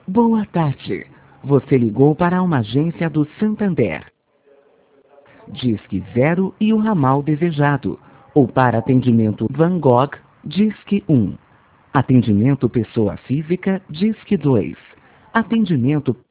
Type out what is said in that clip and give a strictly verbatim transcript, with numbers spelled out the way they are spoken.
Boa tarde. Você ligou para uma agência do Santander. Disque zero e o ramal desejado. Ou para atendimento Van Gogh, Disque um. Atendimento pessoa física, Disque dois. Atendimento